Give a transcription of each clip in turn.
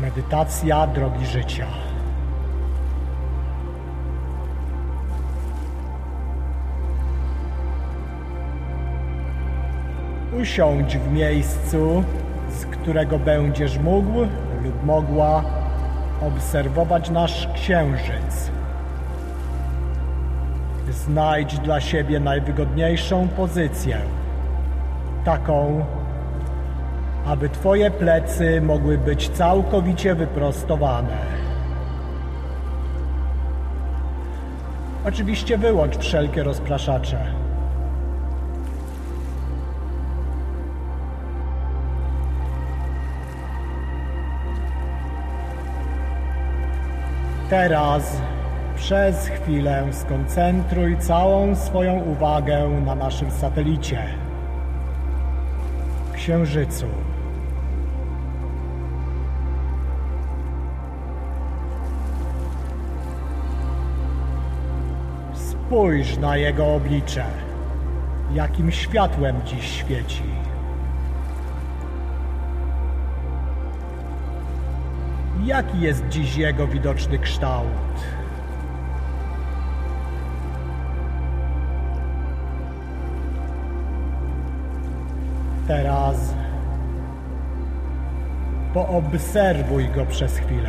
Medytacja drogi życia. Usiądź w miejscu, z którego będziesz mógł lub mogła obserwować nasz księżyc. Znajdź dla siebie najwygodniejszą pozycję, taką, aby twoje plecy mogły być całkowicie wyprostowane. Oczywiście wyłącz wszelkie rozpraszacze. Teraz przez chwilę skoncentruj całą swoją uwagę na naszym satelicie, Księżycu. Spójrz na jego oblicze, jakim światłem dziś świeci. Jaki jest dziś jego widoczny kształt? Teraz poobserwuj go przez chwilę.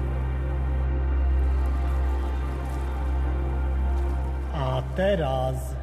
Teraz